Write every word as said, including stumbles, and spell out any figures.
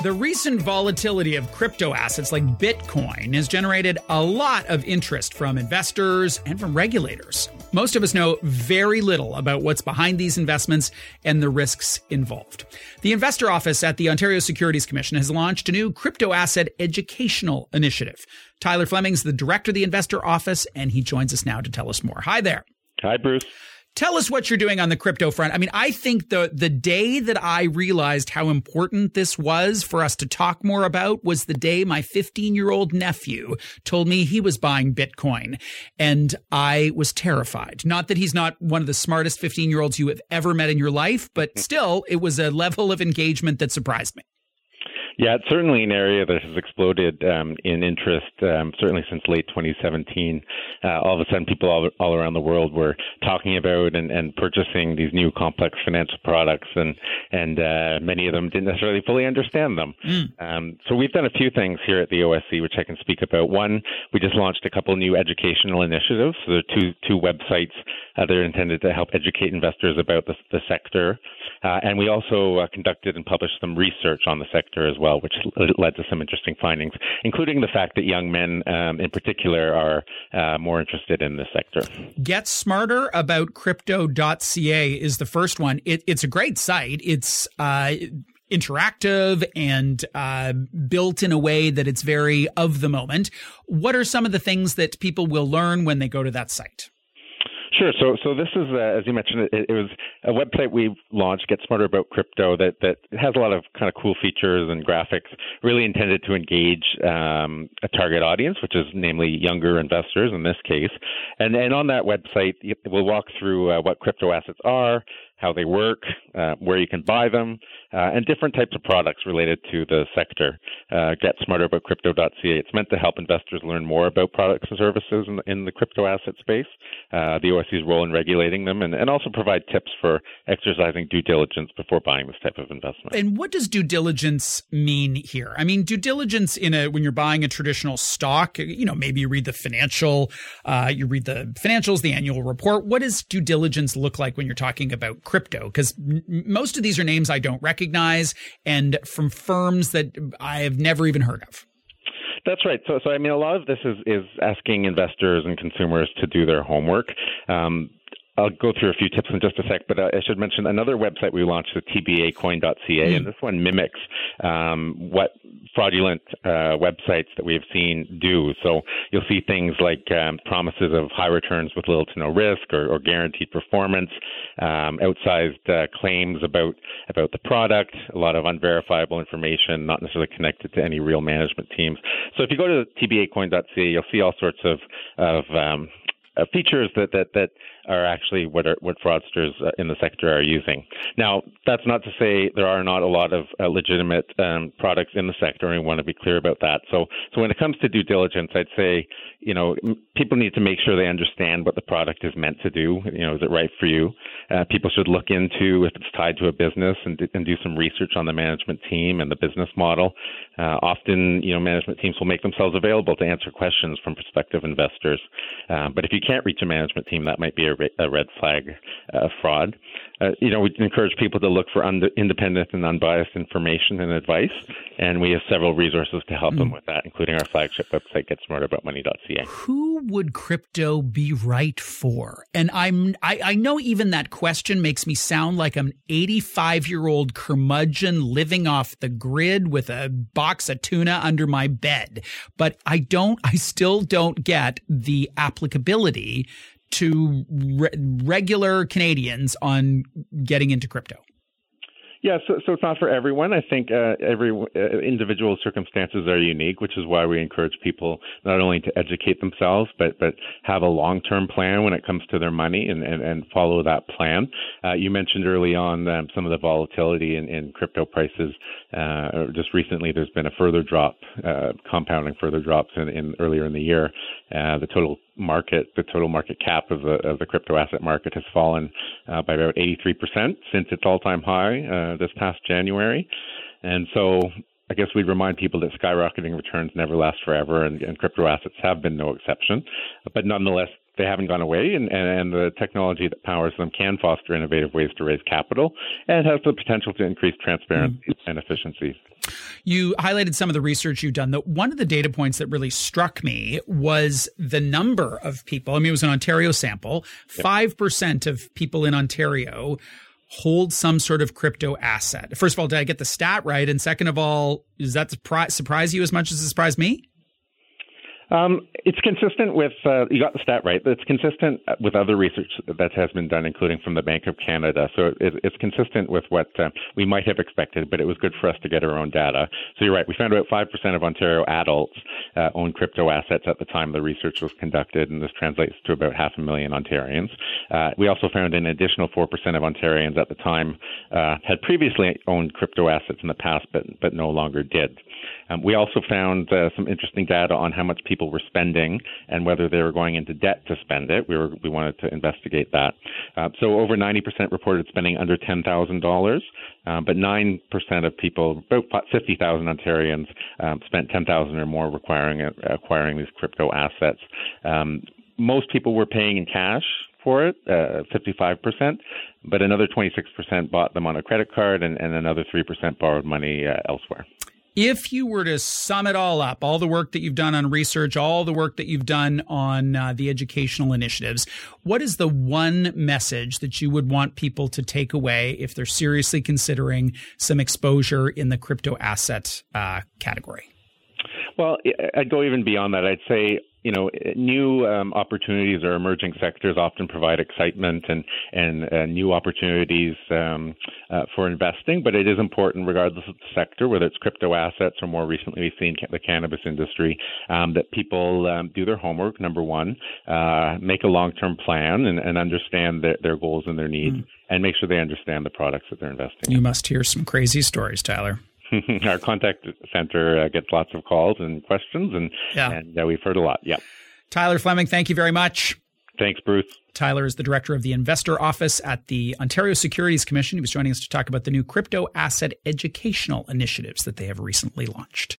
The recent volatility of crypto assets like Bitcoin has generated a lot of interest from investors and from regulators. Most of us know very little about what's behind these investments and the risks involved. The Investor Office at the Ontario Securities Commission has launched a new crypto asset educational initiative. Tyler Fleming's the director of the Investor Office, and he joins us now to tell us more. Hi there. Hi, Bruce. Tell us what you're doing on the crypto front. I mean, I think the the day that I realized how important this was for us to talk more about was the day my fifteen-year-old nephew told me he was buying Bitcoin. And I was terrified. Not that he's not one of the smartest fifteen-year-olds you have ever met in your life, but still, it was a level of engagement that surprised me. Yeah, it's certainly an area that has exploded um, in interest, um, certainly since late twenty seventeen. Uh, all of a sudden, people all, all around the world were talking about and, and purchasing these new complex financial products, and, and uh, many of them didn't necessarily fully understand them. Mm. Um, so we've done a few things here at the O S C, which I can speak about. One, we just launched a couple new educational initiatives. So there are two, two websites uh, that are intended to help educate investors about the, the sector. Uh, and we also uh, conducted and published some research on the sector as well, which led to some interesting findings, including the fact that young men um, in particular are uh, more interested in this sector. Get Smarter About Crypto dot C A is the first one. It, it's a great site. It's uh, interactive and uh, built in a way that it's very of the moment. What are some of the things that people will learn when they go to that site? Sure. So, so this is, uh, as you mentioned, it, it was a website we launched, Get Smarter About Crypto, that, that has a lot of kind of cool features and graphics, really intended to engage um, a target audience, which is namely younger investors in this case. And, and on that website, we'll walk through uh, what crypto assets are, how they work, uh, where you can buy them, uh, and different types of products related to the sector. Uh, Get Smarter About Crypto dot C A. It's meant to help investors learn more about products and services in, in the crypto asset space, uh, the O S C's role in regulating them, and, and also provide tips for exercising due diligence before buying this type of investment. And what does due diligence mean here? I mean, due diligence in a when you're buying a traditional stock, you know, maybe you read the financial, uh, you read the financials, the annual report. What does due diligence look like when you're talking about crypto? Because m- most of these are names I don't recognize and from firms that I have never even heard of. That's right. So, so I mean, a lot of this is, is asking investors and consumers to do their homework. Um, I'll go through a few tips in just a sec, but I should mention another website we launched, the T B A coin dot C A, mm. and this one mimics um, what fraudulent uh, websites that we have seen do. So you'll see things like um, promises of high returns with little to no risk, or, or guaranteed performance, um, outsized uh, claims about about the product, a lot of unverifiable information, not necessarily connected to any real management teams. So if you go to T B A coin dot C A, you'll see all sorts of of um, uh, features that that that are actually what are, what fraudsters uh, in the sector are using. Now, that's not to say there are not a lot of uh, legitimate um, products in the sector, and we want to be clear about that. So, so when it comes to due diligence, I'd say, you know, m- people need to make sure they understand what the product is meant to do. You know, is it right for you? Uh, people should look into if it's tied to a business and, d- and do some research on the management team and the business model. Uh, often, you know, management teams will make themselves available to answer questions from prospective investors. Uh, but if you can't reach a management team, that might be a a red flag uh, fraud. Uh, you know, we encourage people to look for un- independent and unbiased information and advice, and we have several resources to help mm. them with that, including our flagship website, Get Smarter About Money dot C A. Who would crypto be right for? And I'm, I, I know even that question makes me sound like an eighty-five-year-old curmudgeon living off the grid with a box of tuna under my bed, but I don't, I still don't get the applicability to re- regular Canadians on getting into crypto. Yeah, so, so it's not for everyone. I think uh, every uh, individual circumstances are unique, which is why we encourage people not only to educate themselves, but but have a long-term plan when it comes to their money and, and, and follow that plan. Uh, you mentioned early on um, some of the volatility in, in crypto prices. Uh, just recently, there's been a further drop, uh, compounding further drops in, in earlier in the year. Uh, the total market, the total market cap of the of the crypto asset market has fallen uh, by about eighty-three percent since its all-time high uh, this past January. And so I guess we'd remind people that skyrocketing returns never last forever, and, and crypto assets have been no exception. But nonetheless, they haven't gone away, and, and the technology that powers them can foster innovative ways to raise capital and has the potential to increase transparency mm. and efficiency. You highlighted some of the research you've done. That one of the data points that really struck me was the number of people. I mean, it was an Ontario sample. Five percent of people in Ontario hold some sort of crypto asset. First of all, did I get the stat right? And second of all, does that surprise, surprise you as much as it surprised me? Um, it's consistent with, uh, you got the stat right, it's consistent with other research that has been done, including from the Bank of Canada. So it, it's consistent with what uh, we might have expected, but it was good for us to get our own data. So you're right, we found about five percent of Ontario adults uh, own crypto assets at the time the research was conducted, and this translates to about half a million Ontarians. Uh, we also found an additional four percent of Ontarians at the time uh, had previously owned crypto assets in the past, but, but no longer did. Um, we also found uh, some interesting data on how much people were spending and whether they were going into debt to spend it. We were we wanted to investigate that. Uh, so over ninety percent reported spending under ten thousand dollars, um, but nine percent of people, about fifty thousand Ontarians, um, spent ten thousand dollars or more requiring uh, acquiring these crypto assets. Um, most people were paying in cash for it, uh, fifty-five percent, but another twenty-six percent bought them on a credit card, and, and another three percent borrowed money uh, elsewhere. If you were to sum it all up, all the work that you've done on research, all the work that you've done on uh, the educational initiatives, what is the one message that you would want people to take away if they're seriously considering some exposure in the crypto asset uh, category? Well, I'd go even beyond that. I'd say, you know, new um, opportunities or emerging sectors often provide excitement and and uh, new opportunities um, uh, for investing. But it is important, regardless of the sector, whether it's crypto assets or more recently we've seen the cannabis industry, um, that people um, do their homework. Number one, uh, make a long-term plan and, and understand their, their goals and their needs, mm. and make sure they understand the products that they're investing in. You must hear some crazy stories, Tyler. Our contact center uh, gets lots of calls and questions, and, yeah. and uh, we've heard a lot. Yeah. Tyler Fleming, thank you very much. Thanks, Bruce. Tyler is the director of the Investor Office at the Ontario Securities Commission. He was joining us to talk about the new crypto asset educational initiatives that they have recently launched.